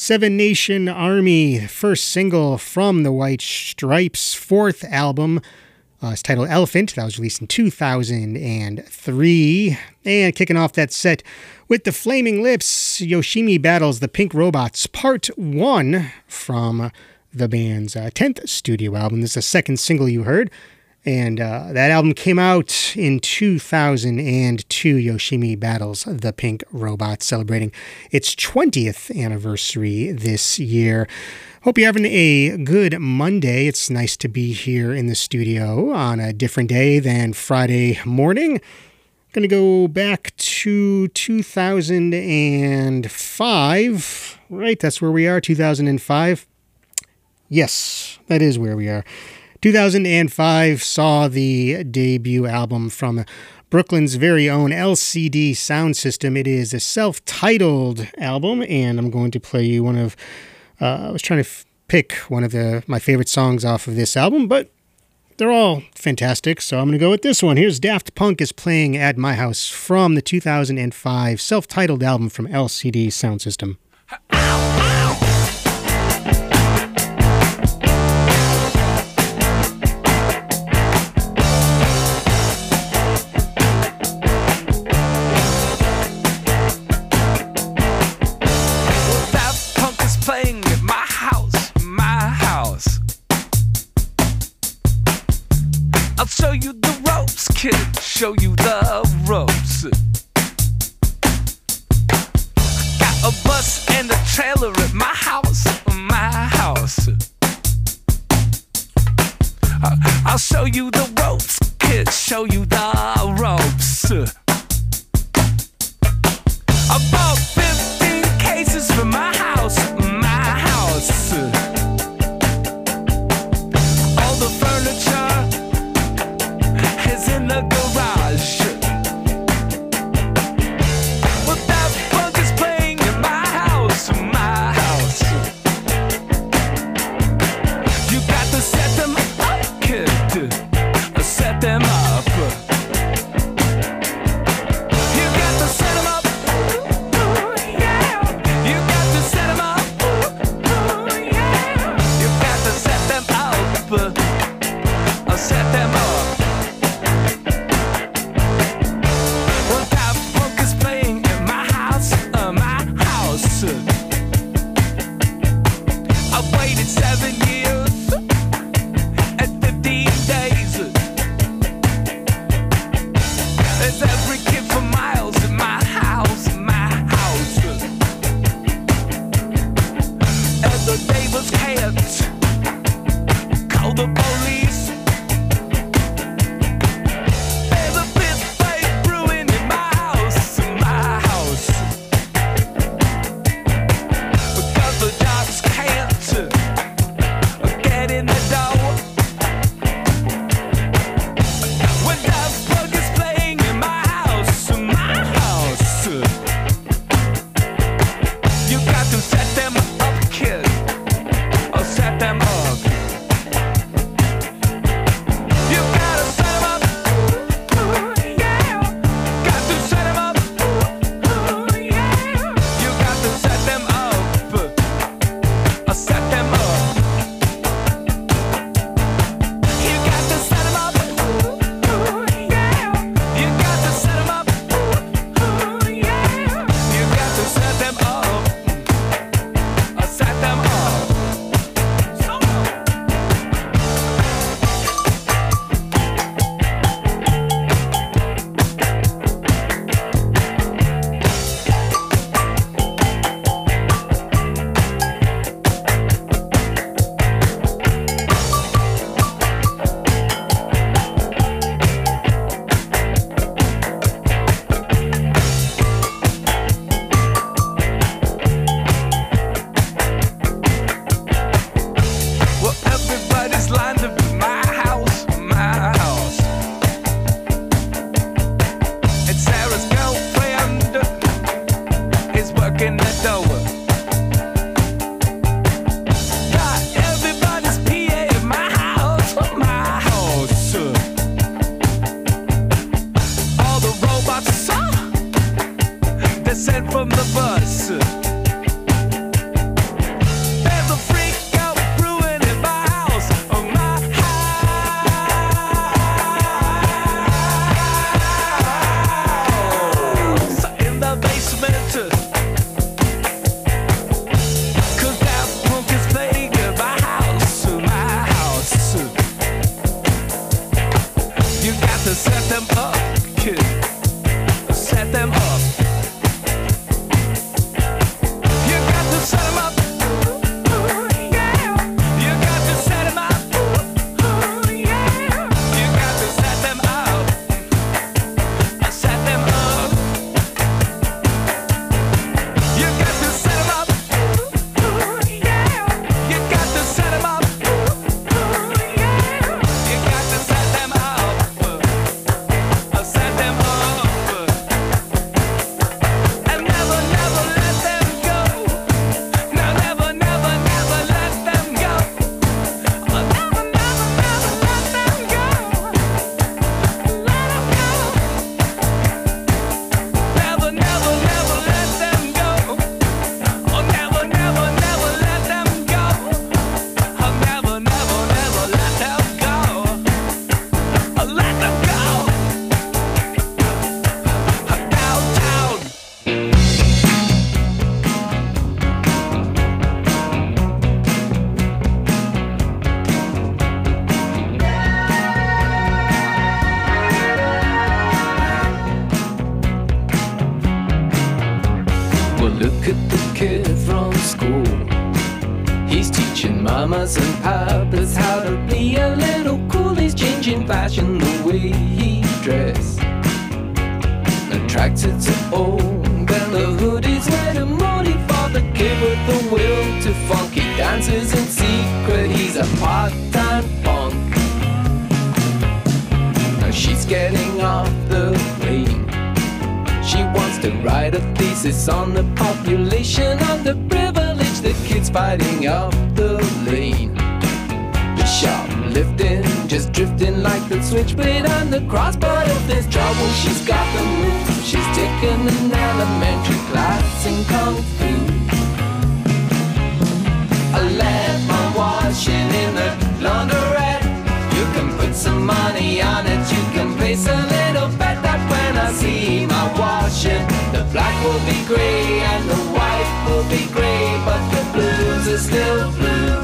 Seven Nation Army, first single from the White Stripes' fourth album. It's titled Elephant. That was released in 2003. And kicking off that set with the Flaming Lips, Yoshimi Battles the Pink Robots, Part 1 from the band's 10th studio album. This is the second single you heard. And that album came out in 2002, Yoshimi Battles the Pink Robots, celebrating its 20th anniversary this year. Hope you're having a good Monday. It's nice to be here in the studio on a different day than Friday morning. Going to go back to 2005, right? That's where we are, 2005. Yes, that is where we are. 2005 saw the debut album from Brooklyn's very own LCD Sound System. It is a self-titled album, and I'm going to play you one of... I was trying to pick one of my favorite songs off of this album, but they're all fantastic, so I'm going to go with this one. Here's Daft Punk is playing At My House from the 2005 self-titled album from LCD Sound System. I'll show you the ropes, kid, show you the ropes. I got a bus and a trailer at my house, my house. I'll show you the ropes, kid, show you the ropes. I bought 15 cases for my house, my house. All the furniture in the garage. Well, that punk is playing in my house, my house. You got to set them up, kid. Set them up. school. He's teaching mamas and papas how to be a little cool. He's changing fashion the way he dress. Attracted to old and the hoodies where the moody for the kid with the will to funky dances in secret. He's a part-time punk. Now she's getting off the plane. She wants to write a thesis on the population of the privileged, the kids fighting up the lane. The shoplifting, just drifting like the switchblade on the cross. But if there's trouble, she's got the move. She's taken an elementary class in Kung Fu. I left my washing in the laundrette. You can put some money on it. You can place a little bet that when I see my washing, the black will be gray and the white will be gray, but the blues are still blue.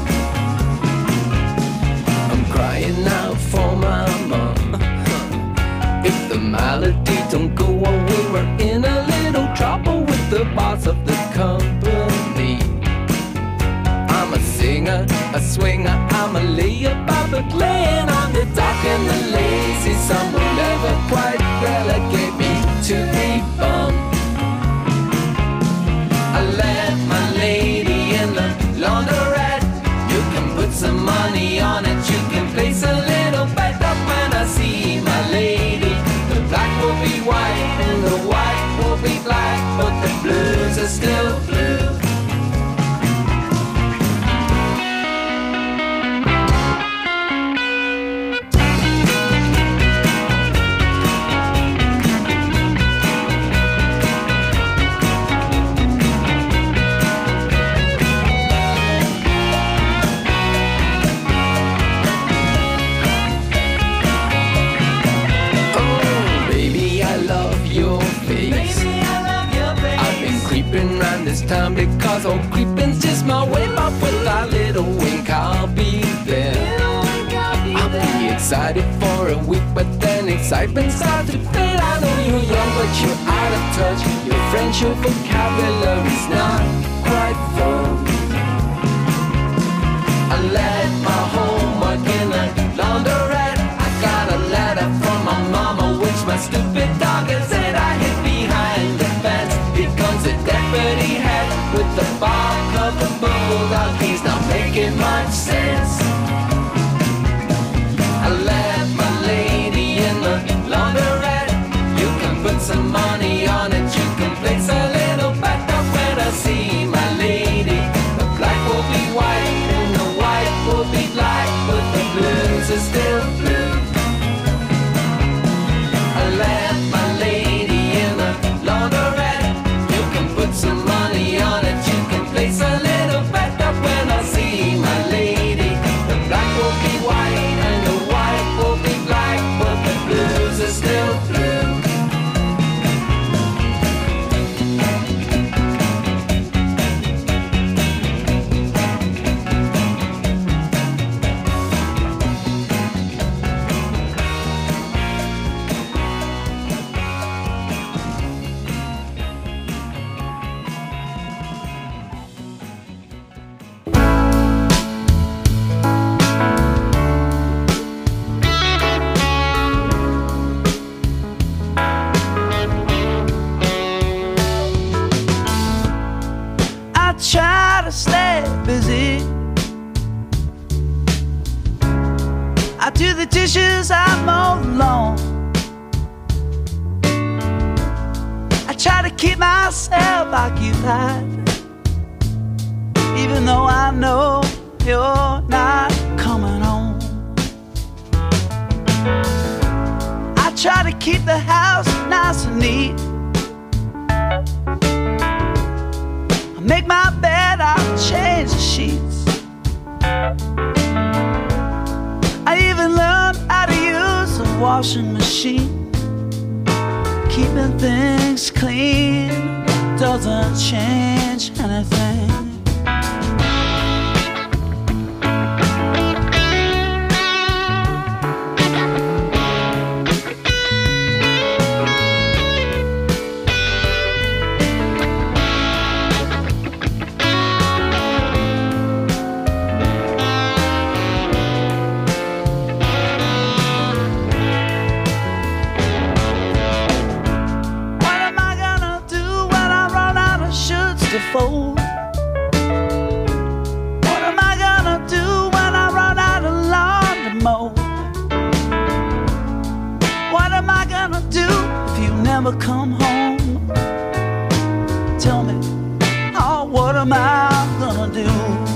I'm crying out for my mom. If the malady don't go away, we're in a little trouble with the boss of the company. I'm a singer, a swinger, I'm a layabout, but laying on the dock and the lazy sun will never quite relegate me to a bum. I left my lady in the laundrette. You can put some money on it, you can place a little bet up when I see my lady. The black will be white and the white will be black, but the blues are still blue. This time because old creeping's just my way up with a little wink. I'll be there. I'll be excited for a week, but then excitement starts to fade. I know you're young, but you're out of touch. Your French, your vocabulary's not quite full. I left my homework in the laundrette. I got a letter from my mama, which my stupid dog has said I hid behind the fence. Here comes a deputy head with the bark of the bulldog. He's not making much sense. I left my lady in the laundrette. You can put some money on it. You can place a little bet up when I see my lady. The black will be white and the white will be black, but the blues are still blue. I left my lady in the laundrette. You can put some money on it. You can place a little bet up when I see my lady. The black will be white and the white will be black, but the blues are still blue. Try to stay busy. I do the dishes, I mow the lawn. I try to keep myself occupied, even though I know you're not coming home. I try to keep the house nice and neat. Make my bed, I'll change the sheets. I even learned how to use a washing machine. Keeping things clean doesn't change anything. never come home. Tell me, oh, what am I gonna do?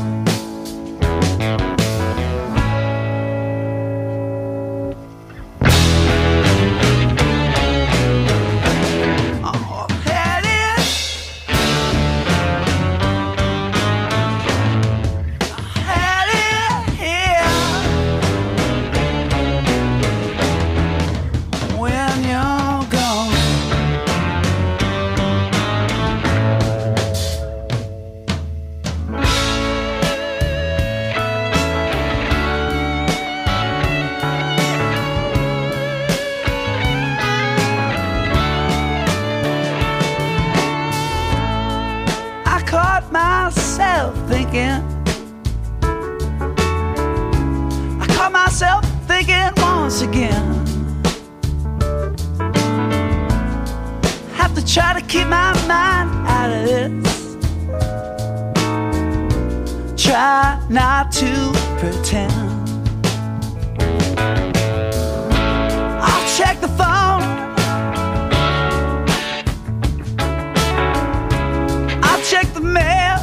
I caught myself thinking once again. Have to try to keep my mind out of this. Try not to pretend. I'll check the phone. I'll check the mail.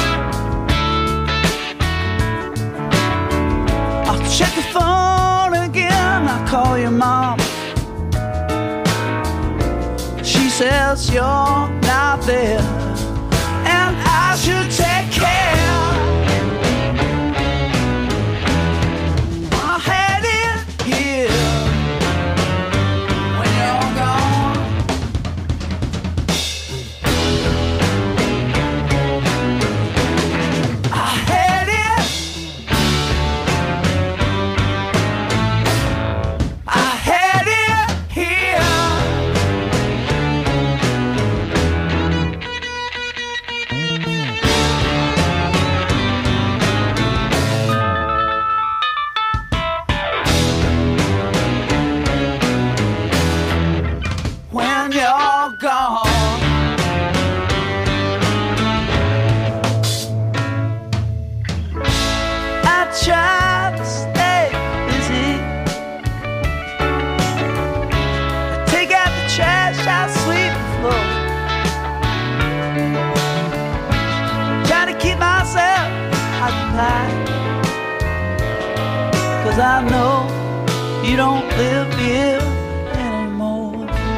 Check the phone again. I call your mom. She says you're not there, and I should take care. I had it here when you're gone. I had it. Try to stay busy. I take out the trash, I sweep the floor. Try to keep myself occupied, 'cause I know you don't live here anymore.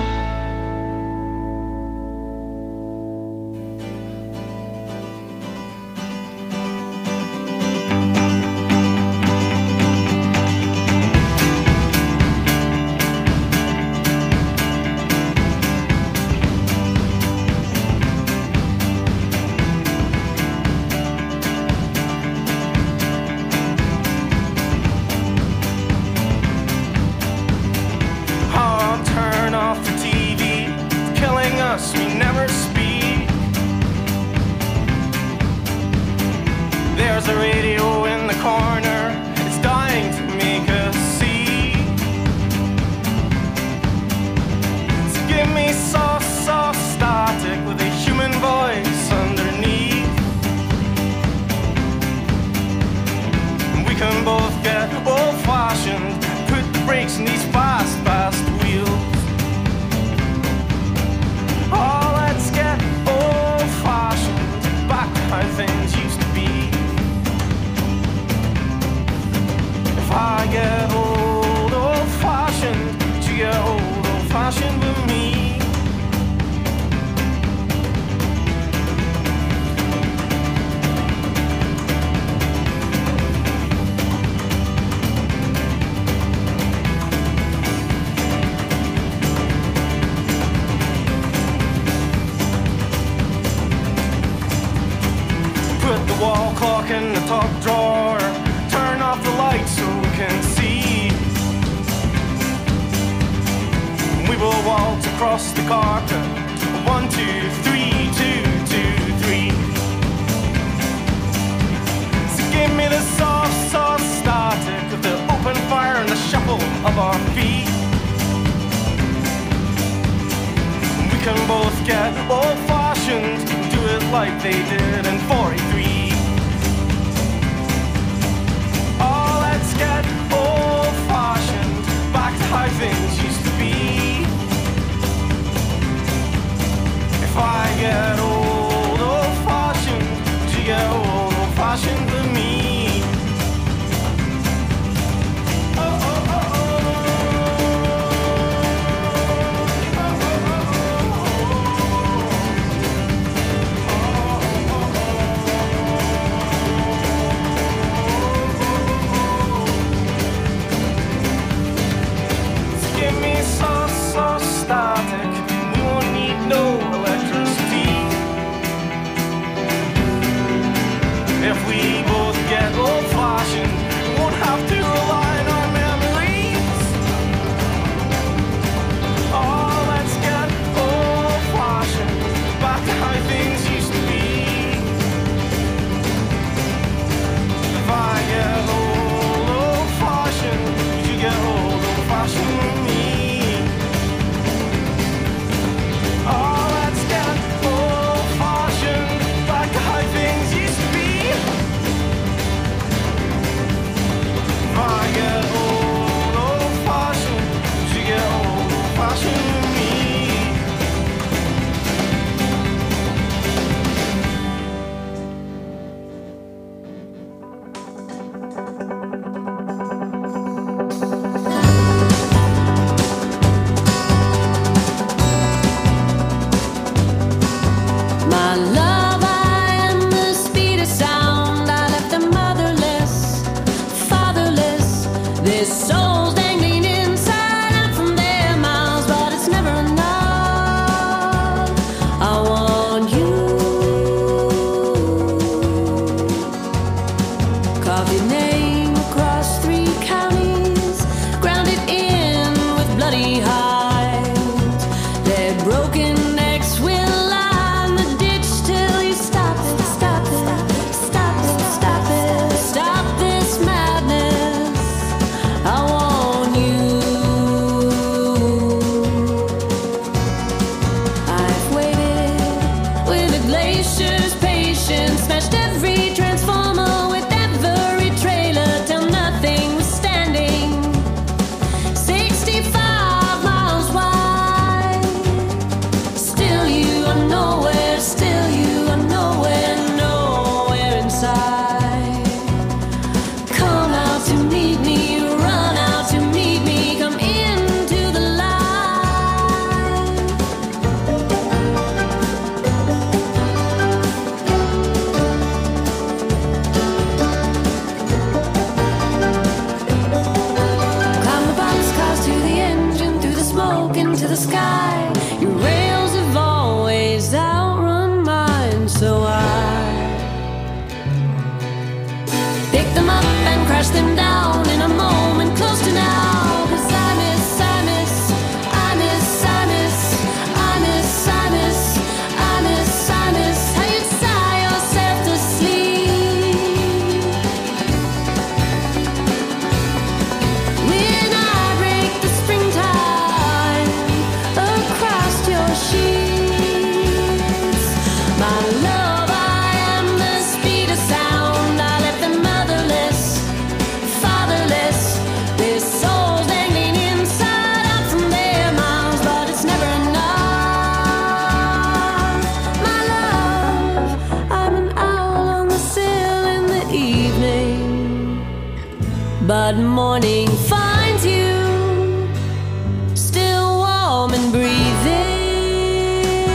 We never speak. There's a radio in the corner, it's dying to make us see. So give me soft, soft static with a human voice underneath. We can both get old-fashioned, put the brakes in these fast, fast wheels. Oh, let's get old-fashioned, back to how things used to be. If I get old, old-fashioned, would you get old, old-fashioned with me? Wall clock in the top drawer. Turn off the lights so we can see. We will waltz across the carpet. 1, 2, 3, 2, 2, 3. So give me the soft, soft static of the open fire and the shuffle of our feet. We can both get old-fashioned, do it like they did in 43. Get old-fashioned, back to how things used to be. fashion for me. So static, we won't need no electricity. If we both get old-fashioned, we won't have to rely on our memories. Oh, let's get old-fashioned, back to how things used to be. If I get old-fashioned, would you get old-fashioned with me? Oh, let's get old-fashioned, back to how things used to be. If I get old-fashioned, would you get old-fashioned with me? My love, I am the speed of sound. I left them motherless, fatherless. Their souls dangling inside out from their mouths, but it's never enough. I want you. Carve your name across 3 counties, grounded in with bloody hides. Their broken necks will stop this madness. I want you. I've waited with a glacier's patience, smashed every transformer with every trailer till nothing was standing. 65 miles wide. Still you are nowhere, still you are nowhere, nowhere inside. Come out to meet me, run out to meet me, come into the light. Climb the boxcars to the engine, through the smoke into the sky. Your rails have always outrun mine, so I pick them up and crash them down in a moment close to now. 'Cause I miss, I miss, I miss, I miss, I miss, I miss, I miss, I miss how you sigh yourself to sleep. When I break the springtime across your sheets, my love, I am the speed of sound. I left them motherless, fatherless. Their souls dangling inside out from their mouths, but it's never enough. My love, I'm an owl on the sill in the evening, but morning finds you still warm and breathing.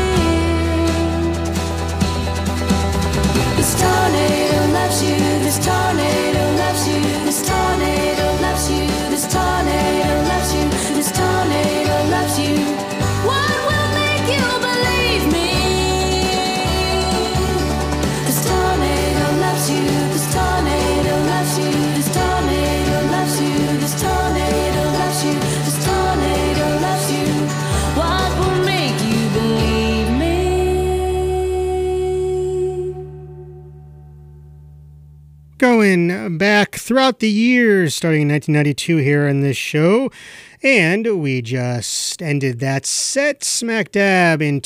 This tornado loves you, this tornado loves you, this tornado loves you, this tornado loves you, this tornado loves you. What will make you believe me? This tornado loves you, this tornado loves you, this tornado loves you, this tornado loves you, this tornado loves you. What will make you believe me? Going back throughout the years, starting in 1992 here on this show, and we just ended that set smack dab in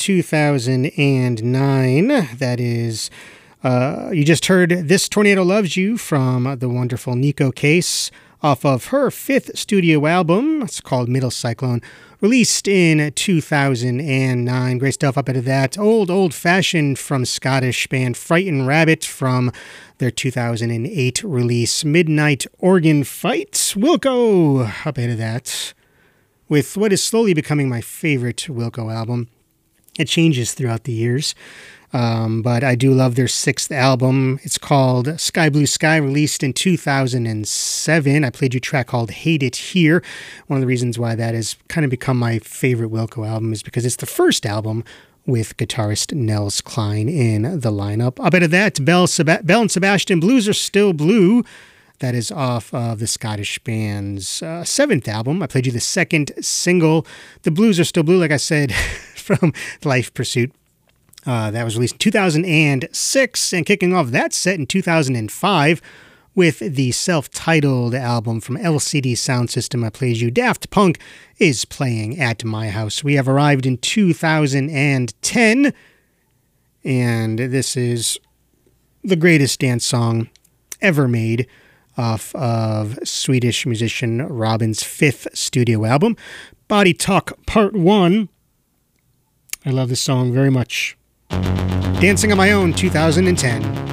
2009. That is, you just heard This Tornado Loves You from the wonderful Neko Case off of her 5th studio album. It's called Middle Cyclone released in 2009. Great stuff up out of that. Old Fashioned from Scottish band Frightened Rabbit from their 2008 release Midnight Organ Fight. Wilco up out of that with what is slowly becoming my favorite Wilco album. It changes throughout the years. But I do love their 6th album. It's called Sky Blue Sky, released in 2007. I played you a track called Hate It Here. One of the reasons why that has kind of become my favorite Wilco album is because it's the first album with guitarist Nels Cline in the lineup. Up out of that, Belle and Sebastian, Blues Are Still Blue. That is off of the Scottish band's 7th album. I played you the 2nd single, The Blues Are Still Blue, like I said, from Life Pursuit. That was released in 2006, and kicking off that set in 2005 with the self-titled album from LCD Sound System. I played you Daft Punk Is Playing at My House. We have arrived in 2010, and this is the greatest dance song ever made off of Swedish musician Robin's 5th studio album, Body Talk Part 1. I love this song very much. Dancing on My Own, 2010.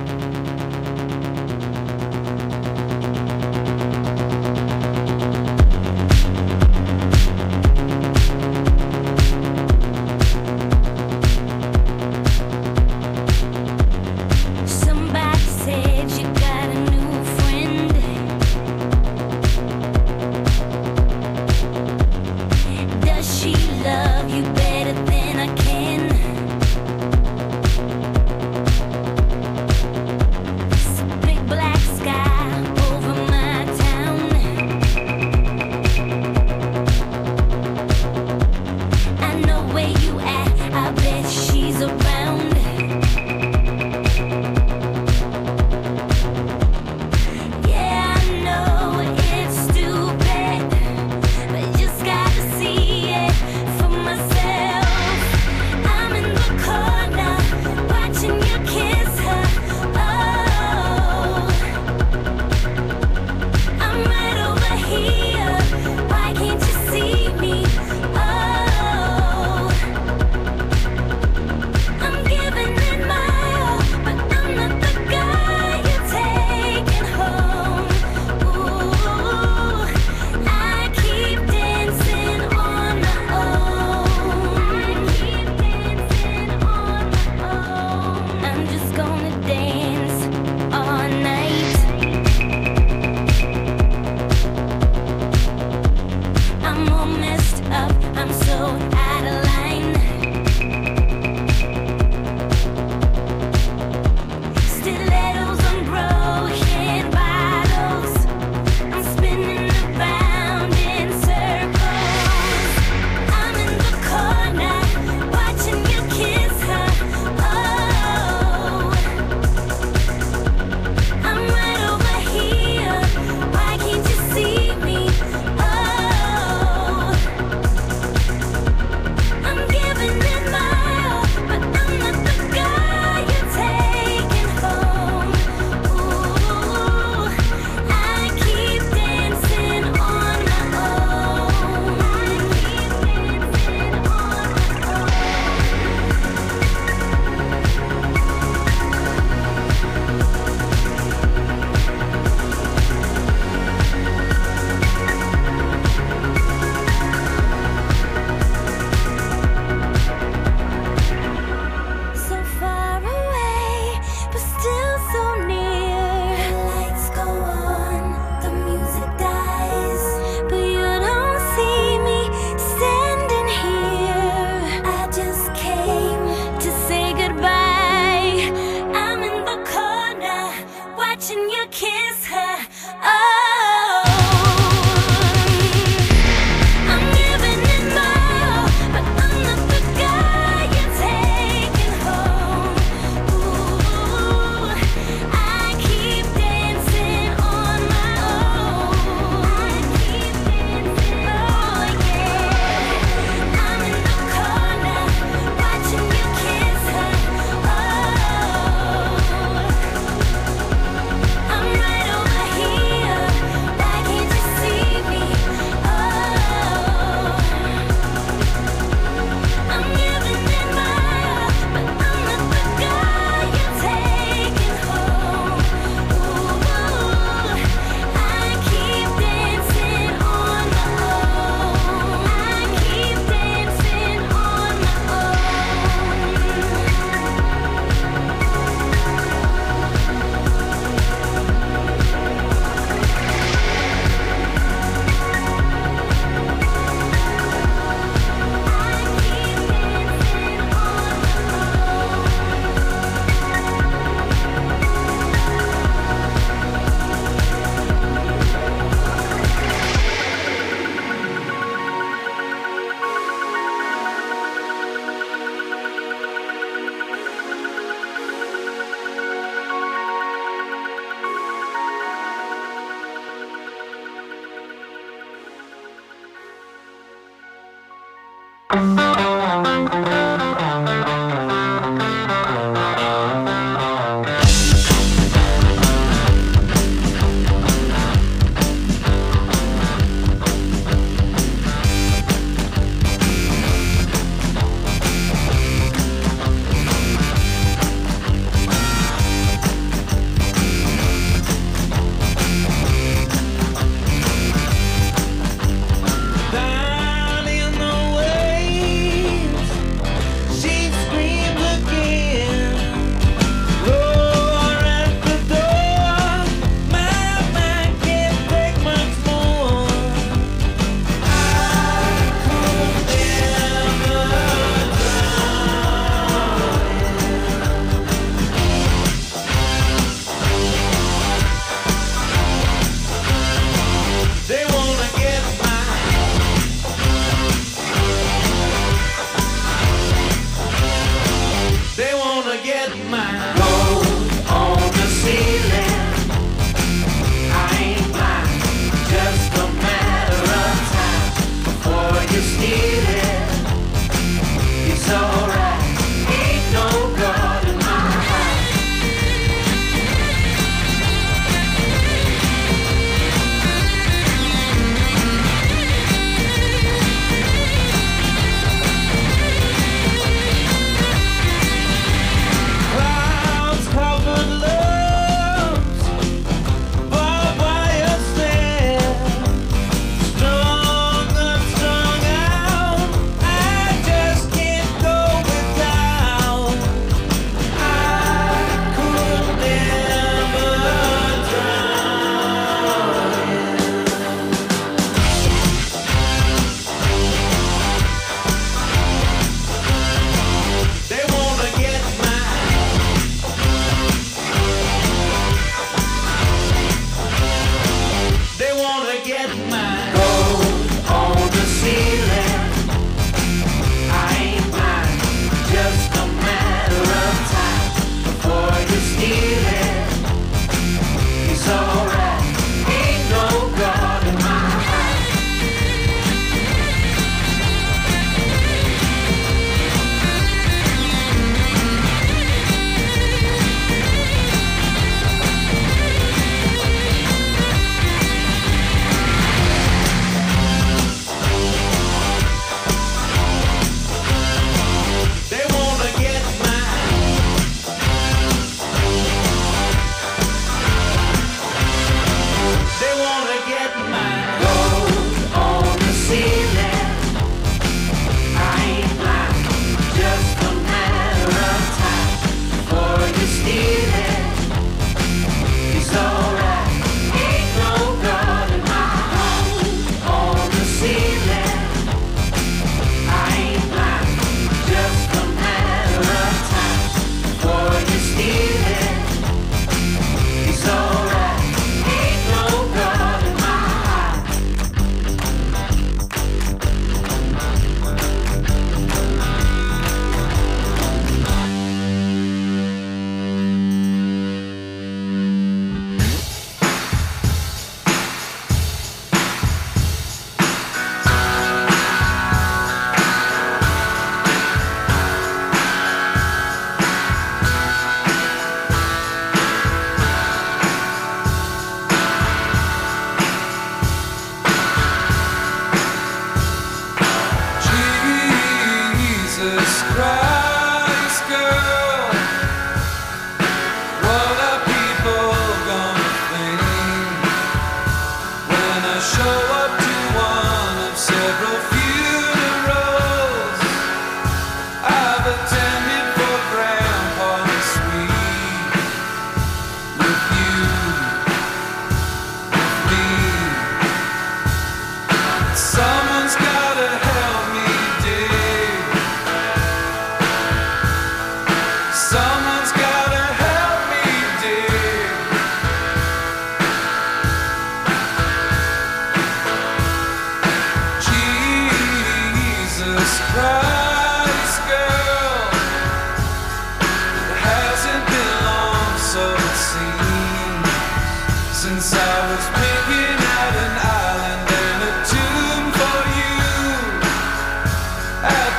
At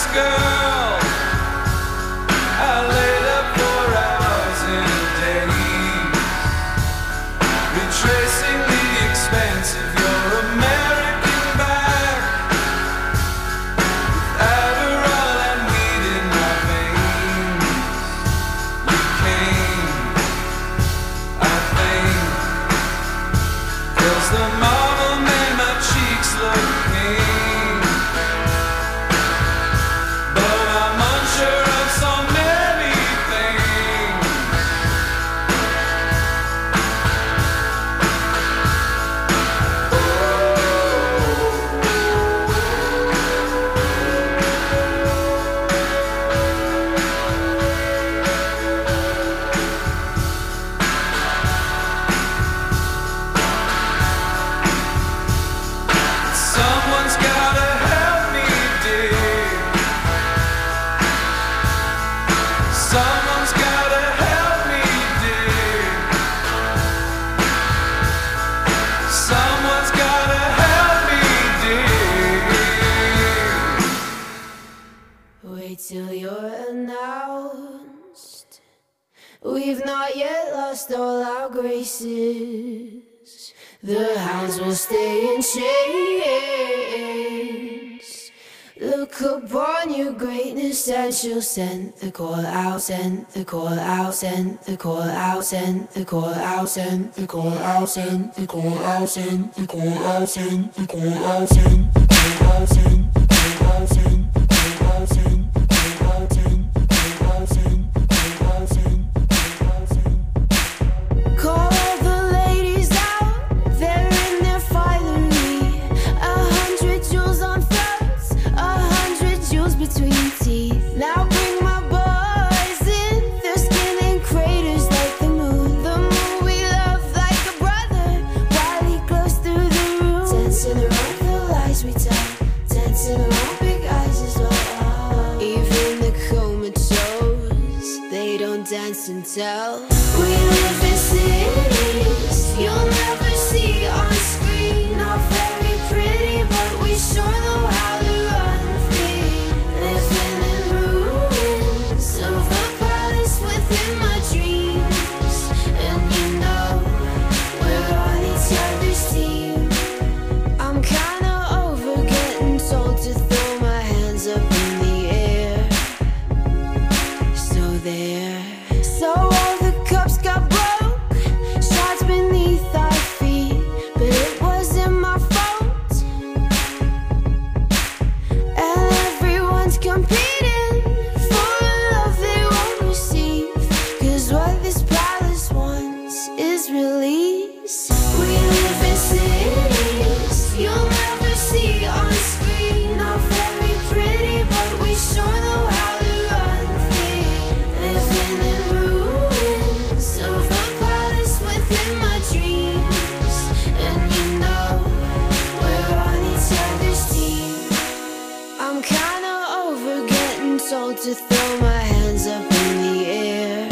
girl. I laid up for hours and days, retracing the expanse of your American back, with Adderall and weed in my veins. You came, I think, 'cause the marble made my cheeks look pink. But I'm unsure of so many things. Someone's gotta help me, dear. Someone's gotta help me, dear. Someone's gotta help me, dear. Wait till you're announced. We've not yet lost all our graces. The hounds will stay in chains. Look upon your greatness and she'll send the call out, send the call out, send the call out, send the call out, send the call out, send the call out, send the call out, send the call out, send the call out, send the call out, send the call out, send the call out, send the call out, send the call out, send the call out, send. Call all the ladies out, they're in their finery. 100 jewels on throats, 100 jewels between teeth. Now bring my boys in, their skin in craters like the moon. The moon we love like a brother, while he glows through the room. Dancing around the lies we tell, dancing around big eyes as well. Even the comatose, they don't dance and tell. We live in cities you'll never see on screen. Not very pretty, but we sure know how to run free. Living in ruins of a palace within my dreams. And you know, we're on each other's team. I'm kinda over getting told to throw my hands up in the air. So there. So all the cups got broke, shots beneath our feet, but it wasn't my fault. And everyone's competing for a love they won't receive, 'cause what this palace wants is release. We live in cities you'll never see on screen. Not very pretty, but we sure know how to run free. Living in ruins of a palace within my dreams. And you know, we're on each other's team. I'm kinda over getting told to throw my hands up in the air.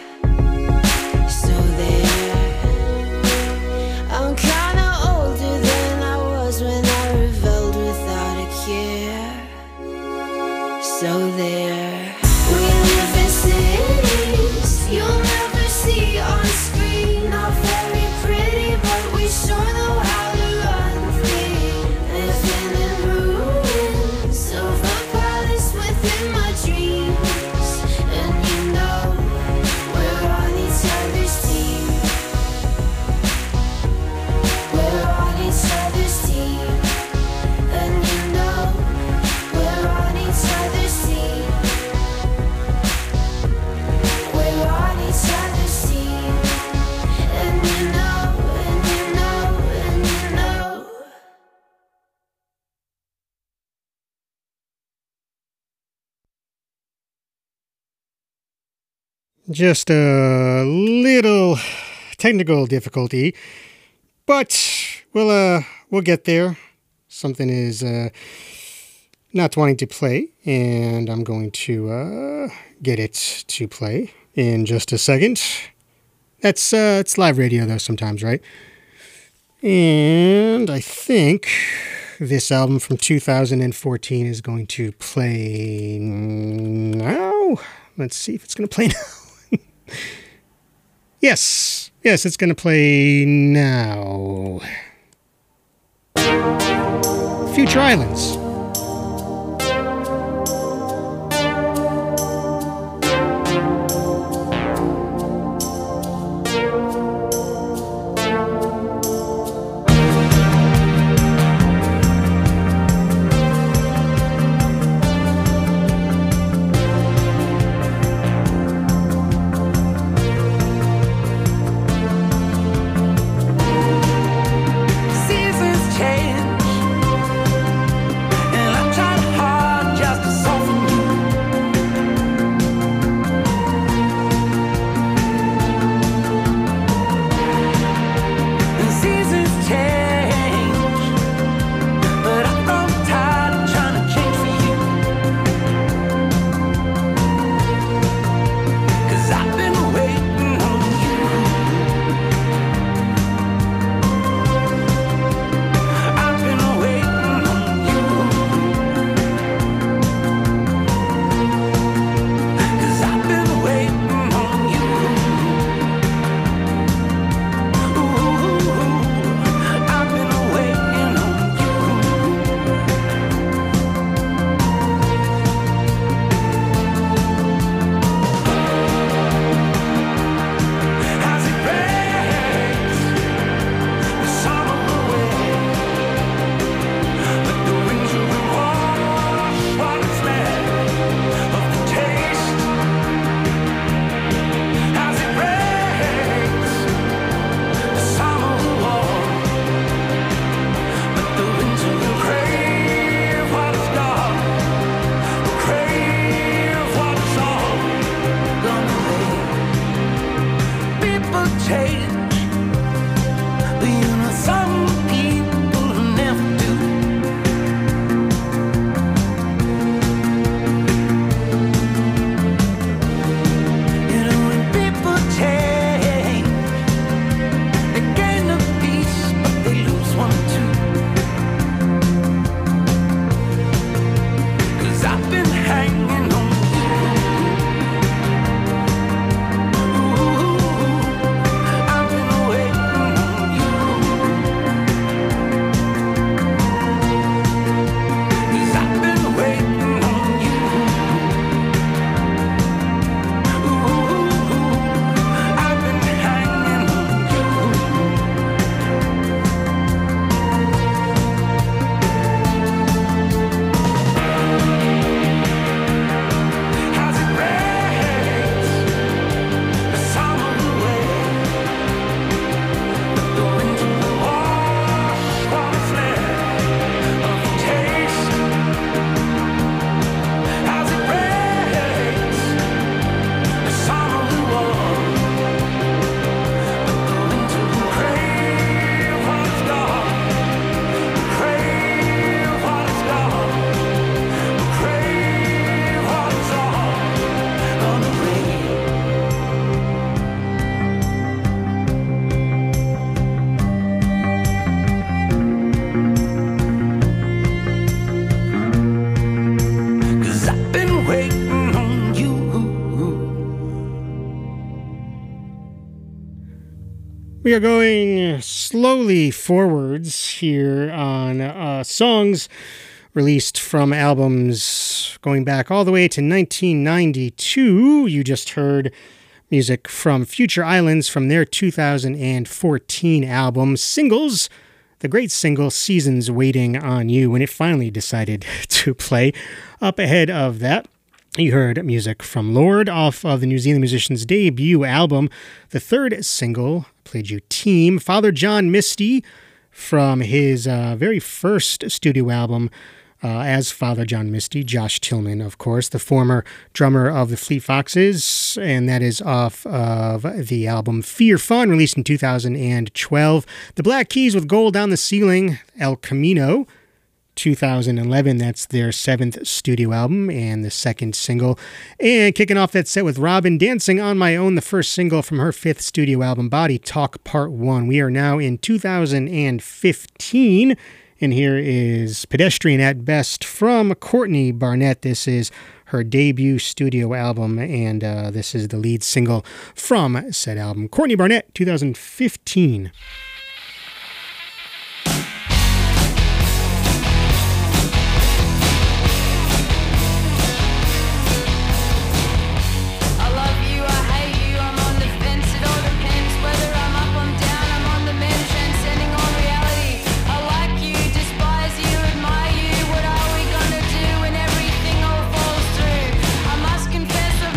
So there. I'm kinda older than I was when I rebelled without a care. So there. We live in cities you'll never see on screen. Not very pretty, but we sure know how to run free. Living in ruins of a palace within my dreams. And you know, we're on each other's team. We're on each other's team. And you know, we're on each other's team. We're on each other's team. And you know, and you know, and you know. Just a little technical difficulty, but we'll get there. Something is not wanting to play, and I'm going to get it to play in just a second. It's live radio though sometimes, right? And I think This album from 2014 is going to play now. Let's see if it's going to play now. Yes, it's going to play now. Future Islands. Seasons change. We are going slowly forwards here on songs released from albums going back all the way to 1992. You just heard music from Future Islands from their 2014 album. Singles, the great single Seasons Waiting on You, when it finally decided to play. Up ahead of that, you heard music from Lorde off of the New Zealand musician's debut album. The third single played you Team. Father John Misty from his very first studio album as Father John Misty. Josh Tillman, of course, the former drummer of the Fleet Foxes, and that is off of the album Fear Fun, released in 2012. The Black Keys with Gold on the Ceiling, El Camino, 2011. That's their seventh studio album and the second single. And kicking off that set with Robin Dancing on My Own, the first single from her fifth studio album, Body Talk Part 1. We are now in 2015, And here is Pedestrian at Best from Courtney Barnett. This is her debut studio album, and this is the lead single from said album. Courtney Barnett, 2015.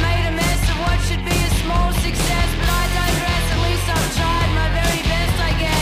Success, but I digress. At least I've tried my very best, I guess.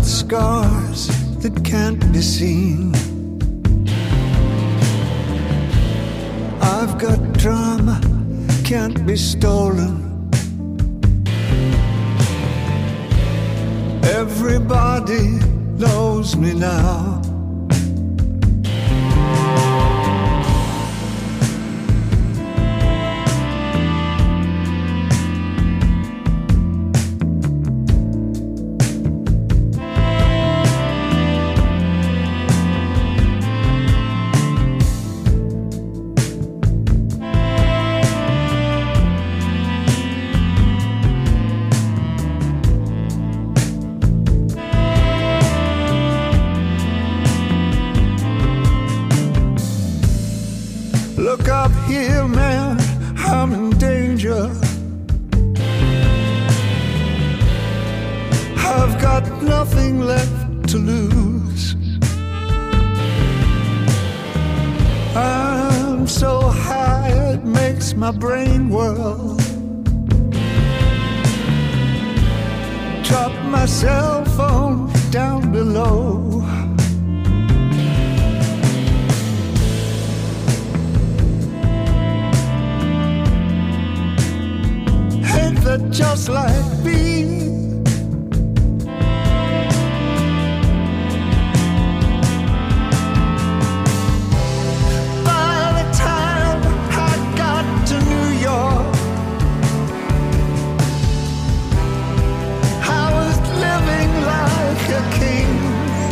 got scars that can't be seen. I've got drama, can't be stolen. Everybody knows me now. Look up here, man, I'm in danger. I've got nothing left to lose. I'm so high it makes my brain whirl. Drop my cell phone down below. That just like me. By the time I got to New York, I was living like a king.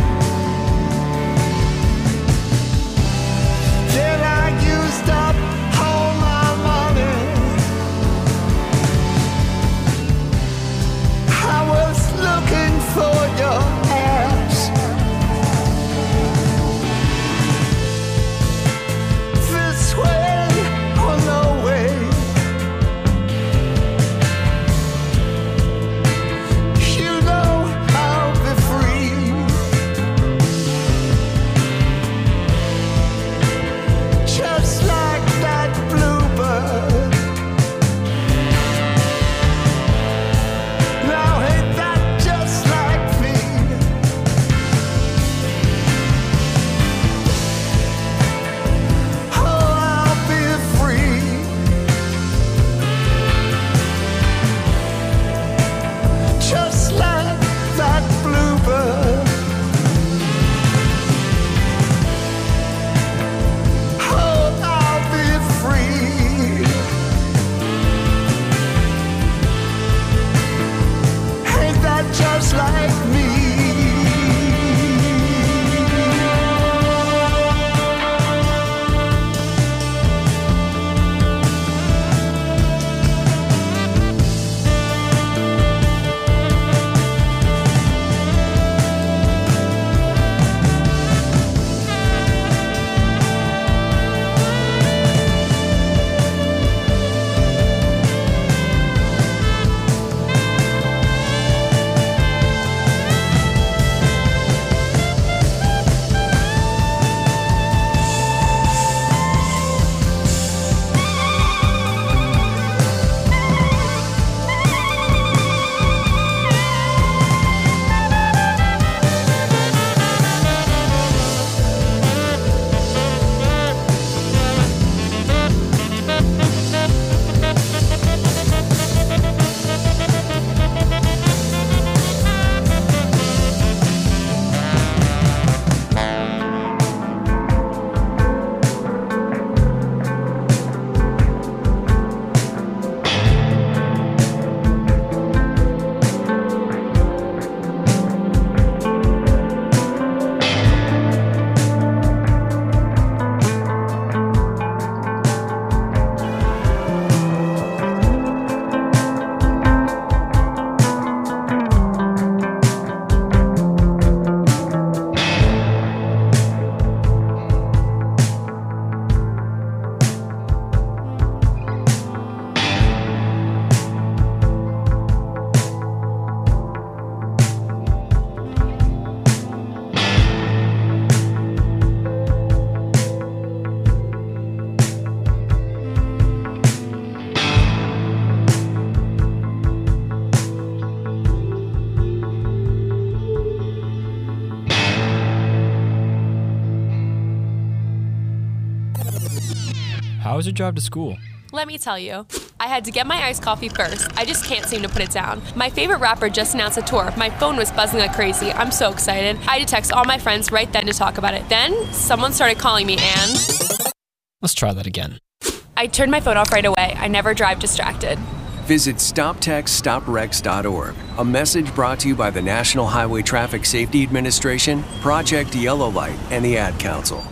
How was your drive to school? Let me tell you, I had to get my iced coffee first. I just can't seem to put it down. My favorite rapper just announced a tour. My phone was buzzing like crazy. I'm so excited. I had to text all my friends right then to talk about it. Then, someone started calling me and... Let's try that again. I turned my phone off right away. I never drive distracted. Visit StopTextStopWrecks.org. A message brought to you by the National Highway Traffic Safety Administration, Project Yellow Light, and the Ad Council.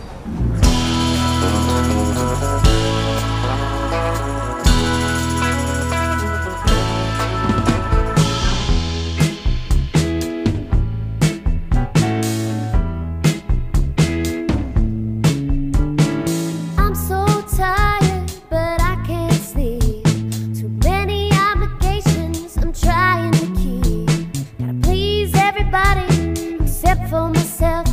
I'm so tired, but I can't sleep. Too many obligations I'm trying to keep. Gotta please everybody except for myself.